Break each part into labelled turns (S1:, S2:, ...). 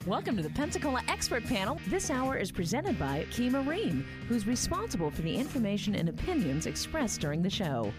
S1: Welcome to the Pensacola Expert Panel. This hour is presented by Key Marine, who's responsible for the information and opinions expressed during the show.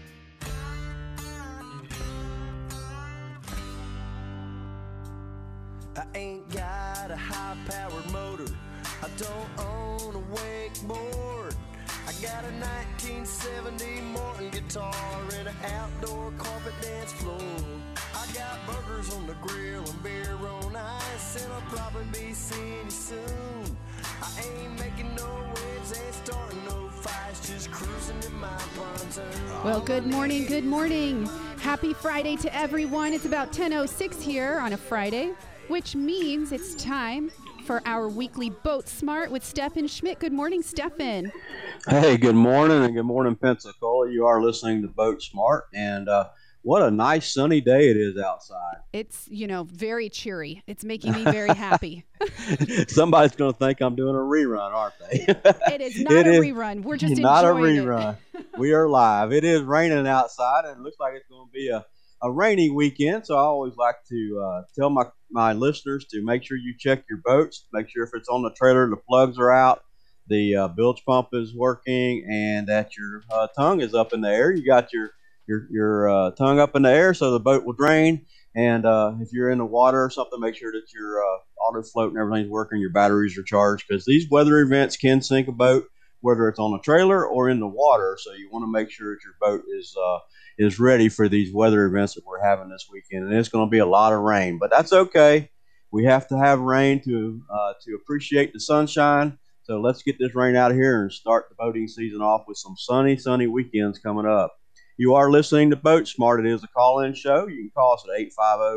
S2: I ain't got a high-powered motor. I don't own a wakeboard. I got a 1970 Morton guitar and an outdoor carpet dance floor. I got burgers on the grill and beer on ice, and I'll probably be seeing you soon. I ain't making no waves, ain't starting no fights, just cruising in my pontoon.
S3: Well, good morning, good morning. Happy Friday to everyone. It's about 10:06 here on a Friday, which means it's time for our weekly Boat Smart with Stephen Schmidt. Good morning, Stephen.
S4: Hey, good morning, and good morning, Pensacola. You are listening to Boat Smart, and what a nice sunny day it is outside.
S3: It's, very cheery. It's making me very happy.
S4: Somebody's going to think I'm doing a rerun, aren't they?
S3: It is not a rerun. We're just
S4: not
S3: enjoying
S4: a rerun. We are live. It is raining outside, and it looks like it's going to be a rainy weekend, so I always like to tell my listeners to make sure you check your boats, make sure if it's on the trailer, the plugs are out, the bilge pump is working, and that your tongue is up in the air. You got your tongue up in the air so the boat will drain, and if you're in the water or something, make sure that your auto float and everything's working, your batteries are charged, because these weather events can sink a boat, whether it's on a trailer or in the water, so you want to make sure that your boat is ready for these weather events that we're having this weekend. And it's going to be a lot of rain, but that's okay. We have to have rain to appreciate the sunshine. So let's get this rain out of here and start the boating season off with some sunny weekends coming up. You are listening to Boat Smart. It is a call-in show. You can call us at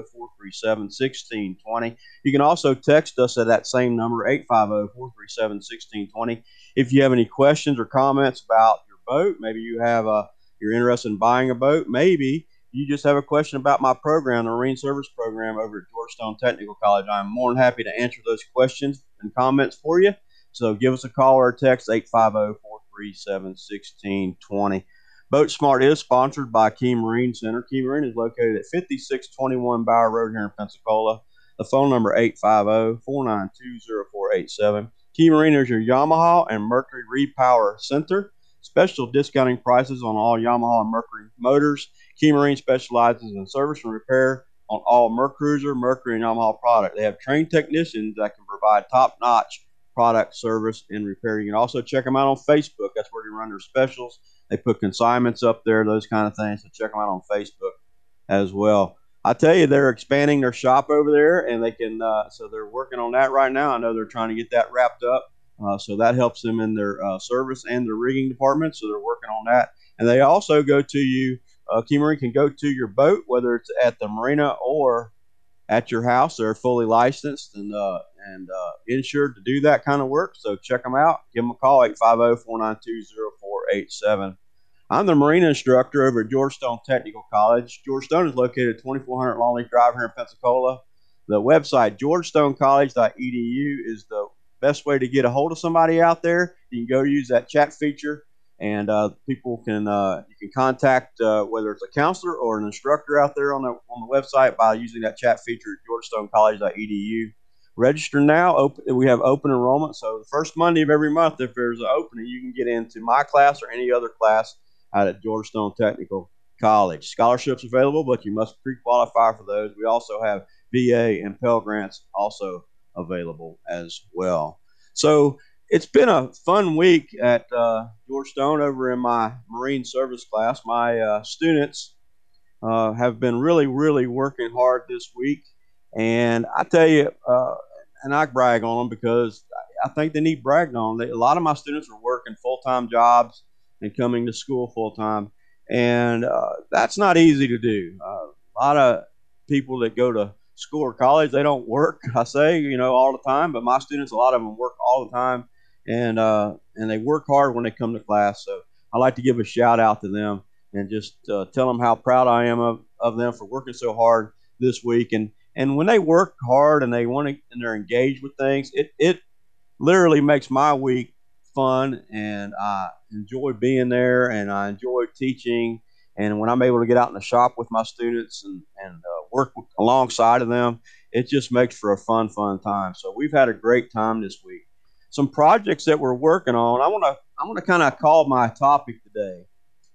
S4: 850-437-1620. You can also text us at that same number, 850-437-1620. If you have any questions or comments about your boat, maybe you're interested in buying a boat, maybe you just have a question about my program, the Marine Service Program over at Georgetown Technical College. I'm more than happy to answer those questions and comments for you. So give us a call or a text, 850-437-1620. Boat Smart is sponsored by Key Marine Center. Key Marine is located at 5621 Bower Road here in Pensacola. The phone number 850-492-0487. Key Marine is your Yamaha and Mercury Repower Center. Special discounting prices on all Yamaha and Mercury motors. Key Marine specializes in service and repair on all Mercruiser, Mercury, and Yamaha product. They have trained technicians that can provide top-notch product service and repair. You can also check them out on Facebook. That's where they run their specials. They put consignments up there, those kind of things. So check them out on Facebook as well. I tell you, they're expanding their shop over there, and they can. So they're working on that right now. I know they're trying to get that wrapped up. So that helps them in their service and their rigging department. So they're working on that. And they also go to you. Key Marine can go to your boat, whether it's at the marina or at your house. They're fully licensed and insured to do that kind of work. So check them out. Give them a call, 850-492-0487. I'm the marine instructor over at Georgetown Technical College. Georgetown is located at 2400 Longleaf Drive here in Pensacola. The website, georgetowncollege.edu, is the best way to get a hold of somebody out there. You can go use that chat feature, and people can you can contact whether it's a counselor or an instructor out there on the website by using that chat feature at georgetowncollege.edu. Register now. We have open enrollment, so the first Monday of every month, if there's an opening, you can get into my class or any other class out at Georgetown Technical College. Scholarships available, but you must pre-qualify for those. We also have VA and Pell Grants also available as well. So it's been a fun week at Georgetown over in my Marine Service class. My students have been really working hard this week. And I tell you, and I brag on them because I think they need bragged on. A lot of my students are working full-time jobs and coming to school full-time. And that's not easy to do. A lot of people that go to school or college, they don't work, I say, all the time. But my students, a lot of them work all the time. And they work hard when they come to class. So I like to give a shout out to them and just tell them how proud I am of them for working so hard this week. And when they work hard and and they're engaged with things, it literally makes my week fun, and I enjoy being there, and I enjoy teaching. And when I'm able to get out in the shop with my students and work alongside of them, it just makes for a fun time. So we've had a great time this week. Some projects that we're working on. I want to kind of call my topic today.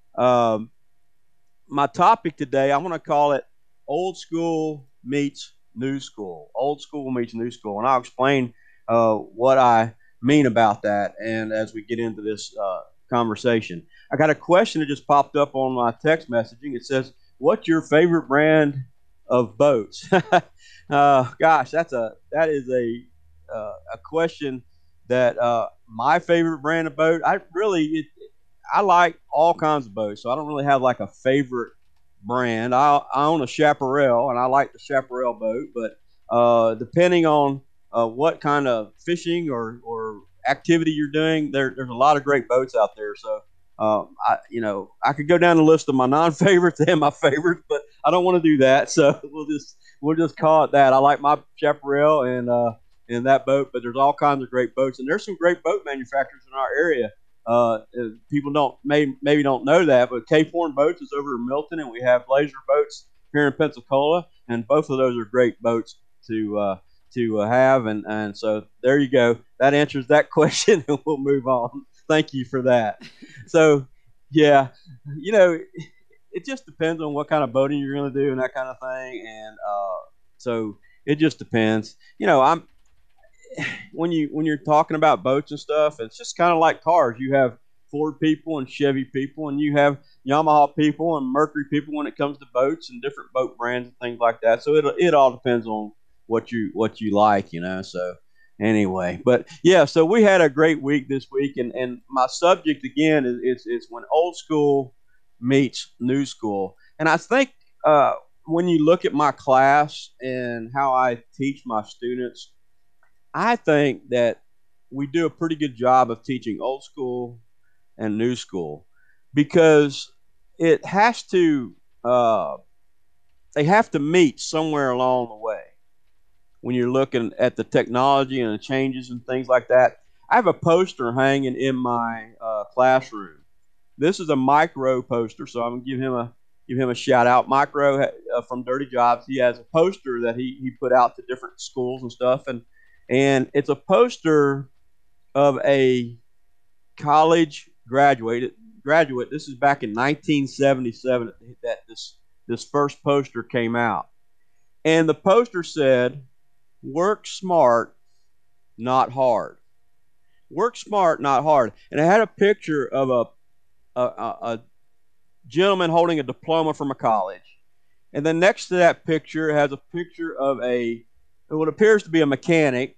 S4: My topic today, I want to call it Old School Meets New School. Old School Meets New School. And I'll explain what I mean about that and as we get into this conversation. I got a question that just popped up on my text messaging. It says, what's your favorite brand of boats? Gosh, that is a question that my favorite brand of boat. I like all kinds of boats, so I don't really have like a favorite brand. I own a Chaparral, and I like the Chaparral boat, but depending on what kind of fishing or activity you're doing, there's a lot of great boats out there. So I could go down the list of my non-favorites and my favorites, but I don't want to do that. So we'll just call it that. I like my Chaparral and that boat, but there's all kinds of great boats, and there's some great boat manufacturers in our area. People maybe don't know that, but Cape Horn Boats is over in Milton, and we have Blazer Boats here in Pensacola, and both of those are great boats to have. And so there you go. That answers that question, and we'll move on. Thank you for that. So, yeah, it just depends on what kind of boating you're going to do and that kind of thing. And so it just depends. When you're talking about boats and stuff, it's just kind of like cars. You have Ford people and Chevy people, and you have Yamaha people and Mercury people when it comes to boats and different boat brands and things like that. So it all depends on what you like, So anyway, but yeah, so we had a great week this week, and my subject again is when old school meets new school. And I think when you look at my class and how I teach my students, I think that we do a pretty good job of teaching old school and new school, because it has to they have to meet somewhere along the way. When you're looking at the technology and the changes and things like that, I have a poster hanging in my classroom. This is a Mike Rowe poster, so I'm gonna give him a shout out. Mike Rowe from Dirty Jobs, he has a poster that he put out to different schools and stuff, and it's a poster of a college graduate. This is back in 1977 that this first poster came out, and the poster said, "Work smart, not hard." Work smart, not hard. And it had a picture of a gentleman holding a diploma from a college, and then next to that picture it has a picture of what appears to be a mechanic.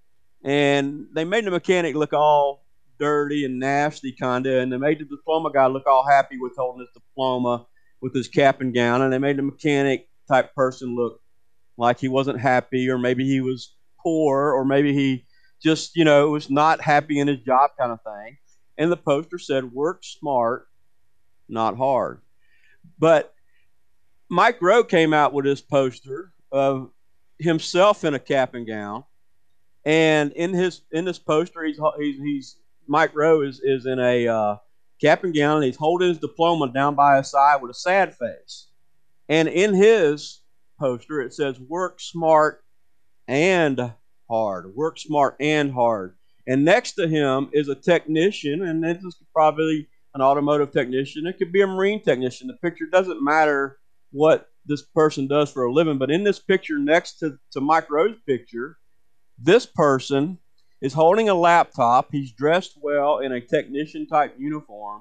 S4: And they made the mechanic look all dirty and nasty, kind of, and they made the diploma guy look all happy with holding his diploma with his cap and gown, and they made the mechanic type person look like he wasn't happy, or maybe he was poor, or maybe he just, was not happy in his job, kind of thing. And the poster said, "Work smart, not hard." But Mike Rowe came out with this poster of himself in a cap and gown. And in this poster, Mike Rowe is in a cap and gown, and he's holding his diploma down by his side with a sad face. And in his poster, it says, "Work smart and hard." Work smart and hard. And next to him is a technician, and this is probably an automotive technician. It could be a marine technician. The picture doesn't matter what this person does for a living, but in this picture next to Mike Rowe's picture, this person is holding a laptop. He's dressed well in a technician-type uniform.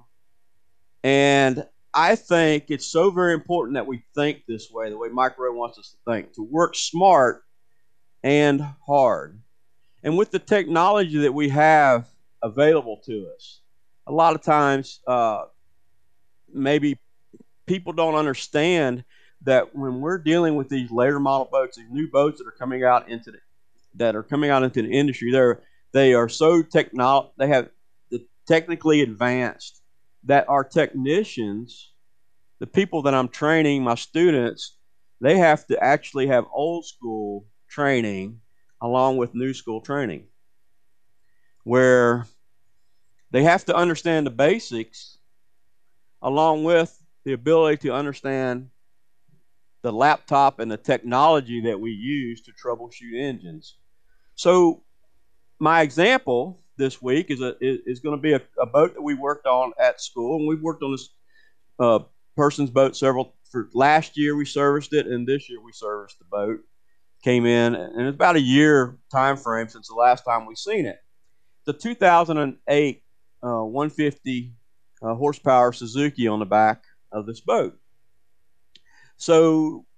S4: And I think it's so very important that we think this way, the way Mike Rowe wants us to think, to work smart and hard. And with the technology that we have available to us, a lot of times maybe people don't understand that when we're dealing with these later model boats, these new boats that are coming out into the industry, they are so they have the technically advanced that our technicians, the people that I'm training, my students, they have to actually have old school training along with new school training, where they have to understand the basics along with the ability to understand the laptop and the technology that we use to troubleshoot engines. So my example this week is going to be a boat that we worked on at school, and we've worked on this person's boat for last year we serviced it, and this year we serviced the boat. Came in, and it's about a year time frame since the last time we seen it. The 2008 150 horsepower Suzuki on the back of this boat. So,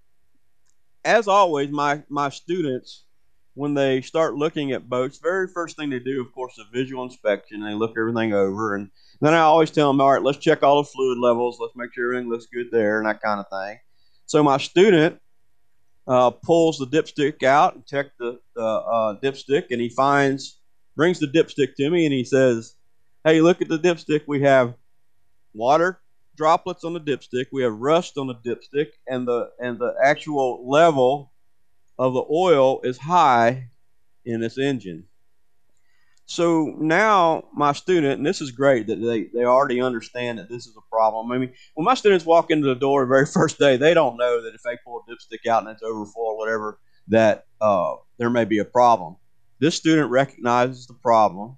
S4: as always, my students, when they start looking at boats, very first thing they do, of course, is a visual inspection. They look everything over, and then I always tell them, all right, let's check all the fluid levels. Let's make sure everything looks good there and that kind of thing. So my student pulls the dipstick out and checks the dipstick, and he brings the dipstick to me, and he says, hey, look at the dipstick. We have water droplets on the dipstick. We have rust on the dipstick, and the actual level of the oil is high in this engine. So now my student, and this is great that they already understand that this is a problem. I mean, when my students walk into the door the very first day, they don't know that if they pull a dipstick out and it's overfull or whatever, that there may be a problem. This student recognizes the problem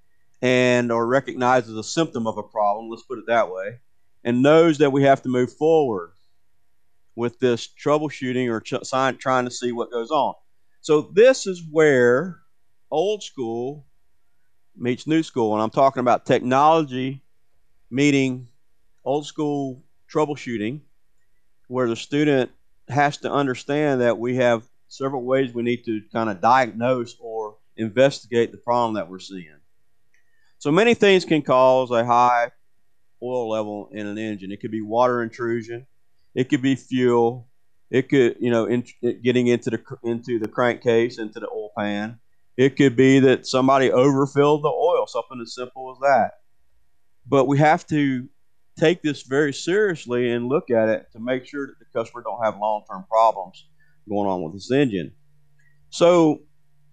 S4: or recognizes a symptom of a problem, let's put it that way, and knows that we have to move forward with this troubleshooting or trying to see what goes on. So this is where old school meets new school, and I'm talking about technology meeting old school troubleshooting, where the student has to understand that we have several ways we need to kind of diagnose or investigate the problem that we're seeing. So many things can cause a high oil level in an engine. It could be water intrusion. It could be fuel. It could, getting into the crankcase, into the oil pan. It could be that somebody overfilled the oil, something as simple as that. But we have to take this very seriously and look at it to make sure that the customer don't have long-term problems going on with this engine. So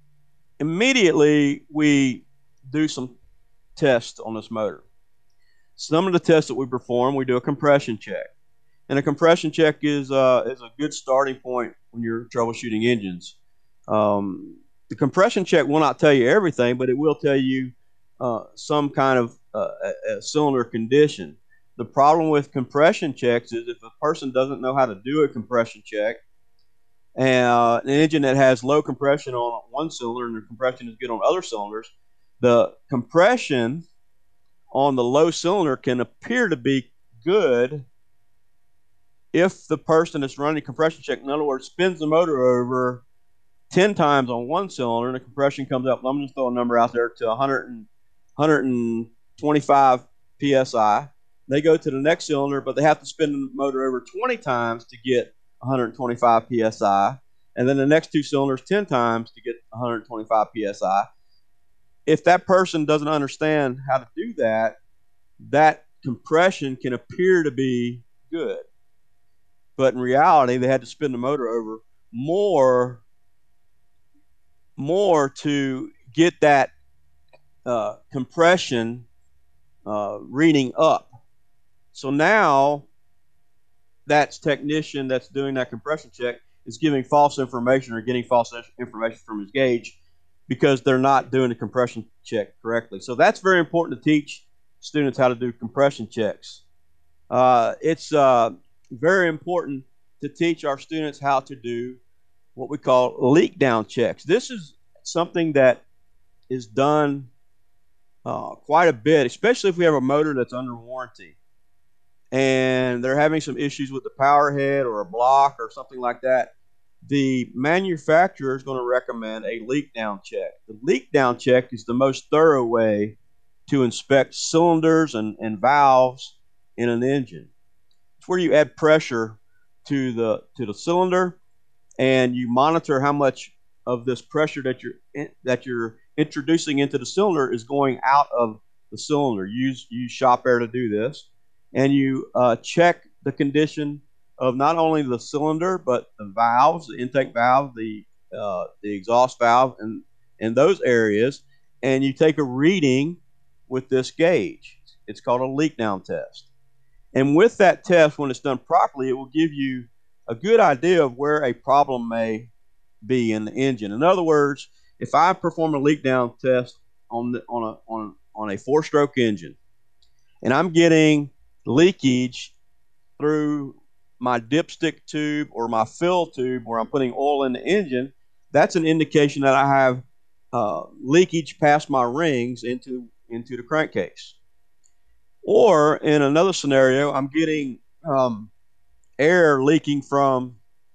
S4: immediately we do some tests on this motor. Some of the tests that we perform, we do a compression check. And a compression check is a good starting point when you're troubleshooting engines. The compression check will not tell you everything, but it will tell you some kind of a cylinder condition. The problem with compression checks is if a person doesn't know how to do a compression check, and an engine that has low compression on one cylinder and the compression is good on other cylinders, the compression on the low cylinder can appear to be good if the person that's running a compression check, in other words, spins the motor over 10 times on one cylinder and the compression comes up, I'm just throwing a number out there, to 125 psi. They go to the next cylinder, but they have to spin the motor over 20 times to get 125 psi, and then the next two cylinders 10 times to get 125 psi. If that person doesn't understand how to do that, that compression can appear to be good. But in reality, they had to spin the motor over more to get that compression reading up. So now that technician that's doing that compression check is giving false information or getting false information from his gauge because they're not doing the compression check correctly. So that's very important to teach students how to do compression checks. It's very important to teach our students how to do what we call leak down checks. This is something that is done quite a bit, especially if we have a motor that's under warranty and they're having some issues with the power head or a block or something like that. The manufacturer is going to recommend a leak down check. The leak down check is the most thorough way to inspect cylinders and valves in an engine. It's where you add pressure to the cylinder and you monitor how much of this pressure that you're introducing into the cylinder is going out of the cylinder. Use shop air to do this, and you check the condition of not only the cylinder but the valves, the intake valve, the exhaust valve, and those areas, and you take a reading with this gauge. It's called a leak down test. And with that test, when it's done properly, it will give you a good idea of where a problem may be in the engine. In other words, if I perform a leak down test on a 4-stroke engine, and I'm getting leakage through my dipstick tube or my fill tube where I'm putting oil in the engine, that's an indication that I have leakage past my rings into the crankcase. Or in another scenario, I'm getting air leaking from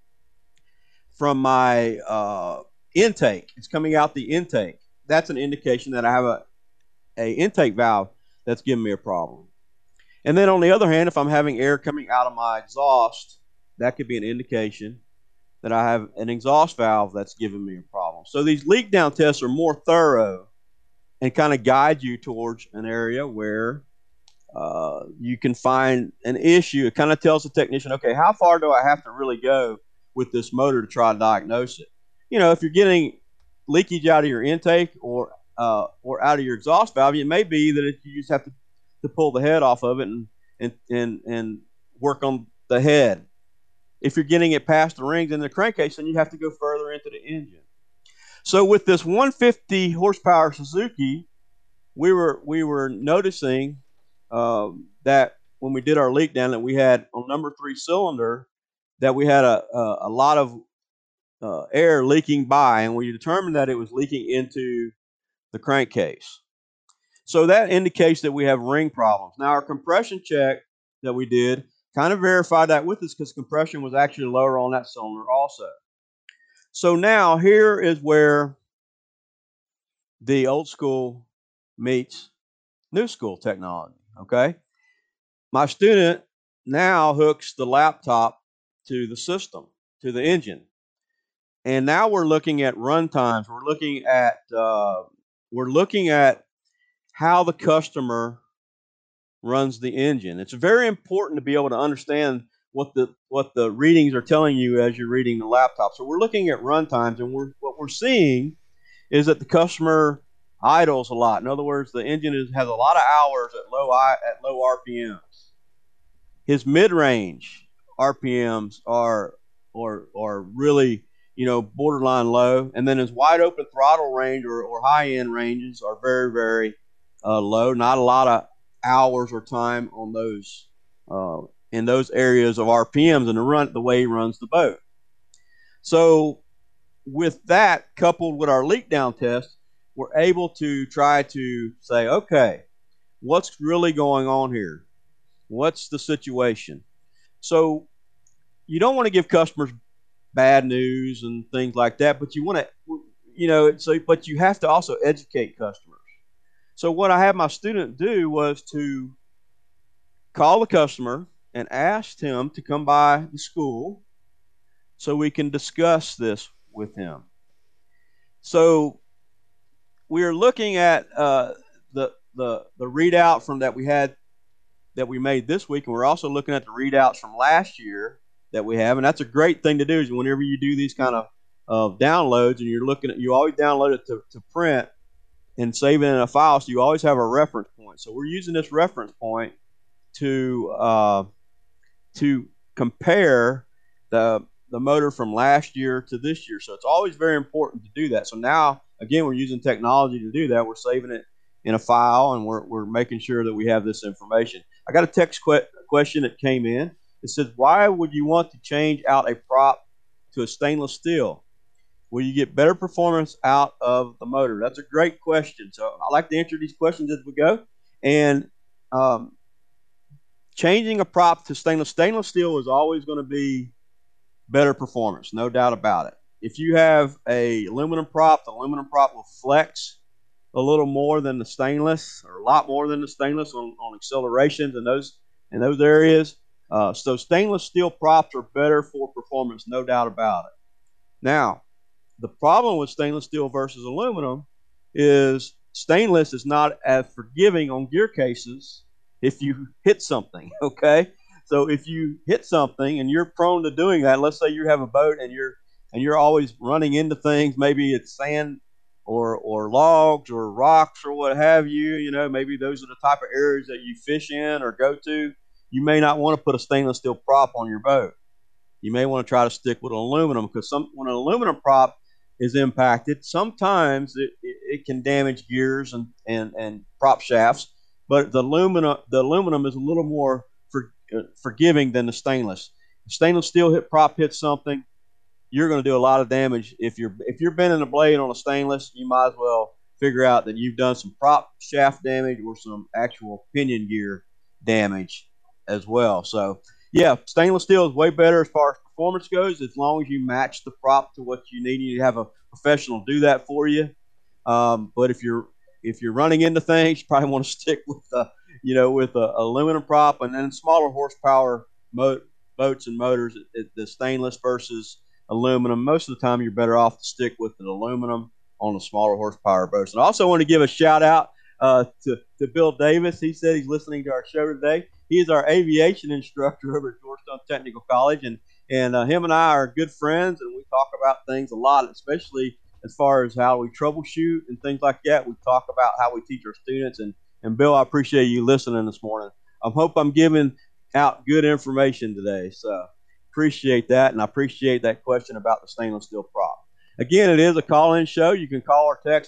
S4: my intake. It's coming out the intake. That's an indication that I have a intake valve that's giving me a problem. And then on the other hand, if I'm having air coming out of my exhaust, that could be an indication that I have an exhaust valve that's giving me a problem. So these leak down tests are more thorough and kind of guide you towards an area where you can find an issue. It kind of tells the technician, okay, how far do I have to really go with this motor to try to diagnose it? You know, if you're getting leakage out of your intake or out of your exhaust valve, it may be that you just have to pull the head off of it and work on the head. If you're getting it past the rings in the crankcase, then you have to go further into the engine. So with this 150 horsepower Suzuki, we were noticing that when we did our leak down, that we had on number 3 cylinder, that we had a lot of air leaking by, and we determined that it was leaking into the crankcase. So that indicates that we have ring problems. Now, our compression check that we did kind of verified that with us, because compression was actually lower on that cylinder also. So now here is where the old school meets new school technology, okay? My student now hooks the laptop to the system, to the engine. And now we're looking at run times. We're looking at how the customer runs the engine. It's very important to be able to understand what the readings are telling you as you're reading the laptop. So we're looking at run times, and what we're seeing is that the customer idles a lot. In other words, the engine has a lot of hours at low RPMs. His mid-range RPMs are really, borderline low, and then his wide open throttle range or high end ranges are very, very low. Not a lot of hours or time on those in those areas of RPMs and the way he runs the boat. So with that, coupled with our leak down test, we're able to try to say, okay, what's really going on here? What's the situation? So you don't want to give customers bad news and things like that, but you want to, but you have to also educate customers. So what I had my student do was to call the customer and ask him to come by the school so we can discuss this with him. So we are looking at the readout from that we made this week, and we're also looking at the readouts from last year that we have. And that's a great thing to do, is whenever you do these kind of downloads, and you always download it to print and save it in a file, so you always have a reference point. So we're using this reference point to compare the motor from last year to this year. So it's always very important to do that. So now, again, we're using technology to do that. We're saving it in a file, and we're making sure that we have this information. I got a text question that came in. It says, why would you want to change out a prop to a stainless steel? Will you get better performance out of the motor? That's a great question. So I like to answer these questions as we go. And changing a prop to stainless steel is always going to be better performance, no doubt about it. If you have a aluminum prop, the aluminum prop will flex a little more than the stainless, or a lot more than the stainless on accelerations and in those areas. So stainless steel props are better for performance, no doubt about it. Now, the problem with stainless steel versus aluminum is stainless is not as forgiving on gear cases if you hit something, okay? So if you hit something and you're prone to doing that, let's say you have a boat and you're always running into things, maybe it's sand or logs or rocks or what have you, maybe those are the type of areas that you fish in or go to. You may not want to put a stainless steel prop on your boat. you may want to try to stick with aluminum, because when an aluminum prop is impacted, sometimes it can damage gears and prop shafts. But the aluminum is a little more forgiving than the stainless. Stainless steel prop hits something, you're going to do a lot of damage. If you're bending a blade on a stainless, you might as well figure out that you've done some prop shaft damage or some actual pinion gear damage as well. So yeah, stainless steel is way better as far as performance goes, as long as you match the prop to what you need. You have a professional do that for you. But if you're running into things, you probably want to stick with a aluminum prop, and then smaller horsepower boats and motors, the stainless versus aluminum. Most of the time, you're better off to stick with an aluminum on the smaller horsepower boats. And I also want to give a shout out to Bill Davis. He said he's listening to our show today. He is our aviation instructor over at Georgetown Technical College, and him and I are good friends, and we talk about things a lot, especially as far as how we troubleshoot and things like that. We talk about how we teach our students. And Bill, I appreciate you listening this morning. I hope I'm giving out good information today. So appreciate that, and I appreciate that question about the stainless steel prop. Again, it is a call-in show. You can call or text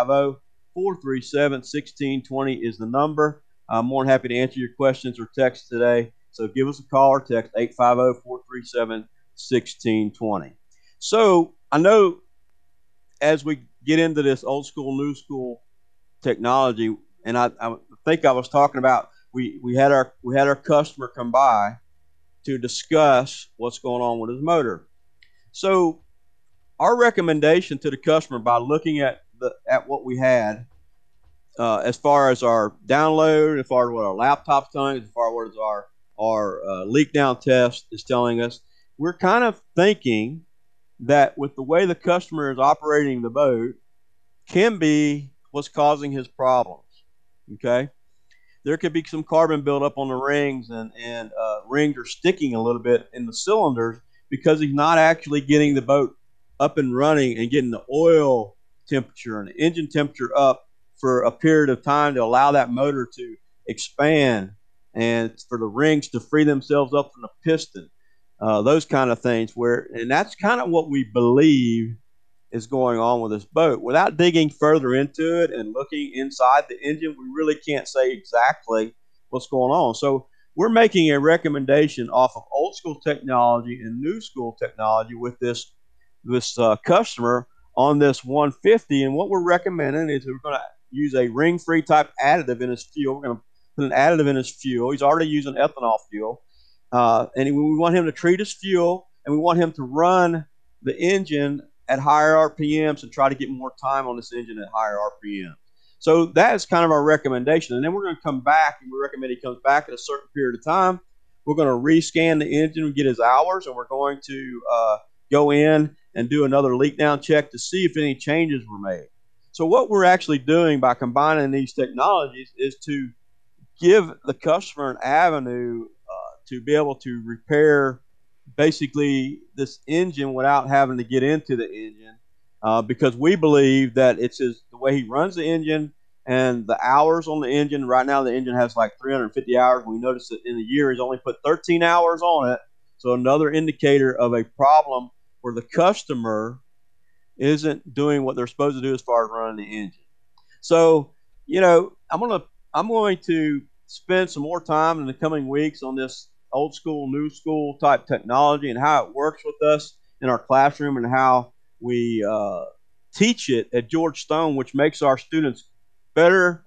S4: 850-437-1620 is the number. I'm more than happy to answer your questions or text today. So give us a call or text 850-437-1620. So I know as we get into this old school, new school technology, and I think I was talking about we had our customer come by to discuss what's going on with his motor. So our recommendation to the customer, by looking at what we had, as far as our download, as far as what our laptop's telling us, as far as our leak down test is telling us, we're kind of thinking that with the way the customer is operating the boat can be what's causing his problems. Okay, there could be some carbon buildup on the rings, and rings are sticking a little bit in the cylinders because he's not actually getting the boat up and running and getting the oil temperature and the engine temperature up for a period of time to allow that motor to expand and for the rings to free themselves up from the piston. Those kind of things, and that's kind of what we believe is going on with this boat. Without digging further into it and looking inside the engine, we really can't say exactly what's going on. So we're making a recommendation off of old school technology and new school technology with this customer on this 150. And what we're recommending is we're going to use a ring-free type additive in his fuel. We're going to put an additive in his fuel. He's already using ethanol fuel. And we want him to treat his fuel, and we want him to run the engine at higher RPMs and try to get more time on this engine at higher RPMs. So that is kind of our recommendation. And then we're going to come back, and we recommend he comes back at a certain period of time. We're going to rescan the engine and get his hours, and we're going to go in and do another leak down check to see if any changes were made. So what we're actually doing by combining these technologies is to give the customer an avenue to be able to repair basically this engine without having to get into the engine, because we believe that it's the way he runs the engine and the hours on the engine. Right now the engine has like 350 hours. We noticed that in a year he's only put 13 hours on it. So another indicator of a problem where the customer isn't doing what they're supposed to do as far as running the engine. So, I'm going to spend some more time in the coming weeks on this old school, new school type technology and how it works with us in our classroom and how we teach it at George Stone, which makes our students better,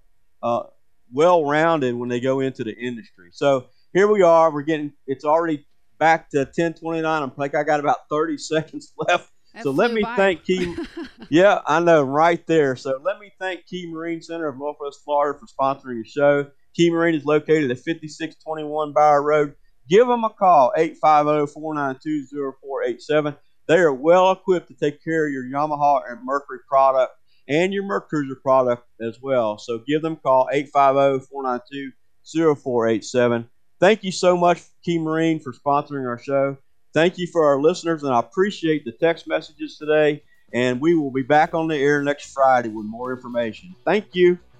S4: well-rounded when they go into the industry. So here we are. It's already back to 10:29. I'm like, I got about 30 seconds left. So let me thank Key. Yeah, I know, right there. So let me thank Key Marine Center of Northwest Florida for sponsoring the show. Key Marine is located at 5621 Bower Road. Give them a call, 850-492-0487. They are well equipped to take care of your Yamaha and Mercury product and your MerCruiser product as well. So give them a call, 850-492-0487. Thank you so much, Key Marine, for sponsoring our show. Thank you for our listeners, and I appreciate the text messages today. And we will be back on the air next Friday with more information. Thank you.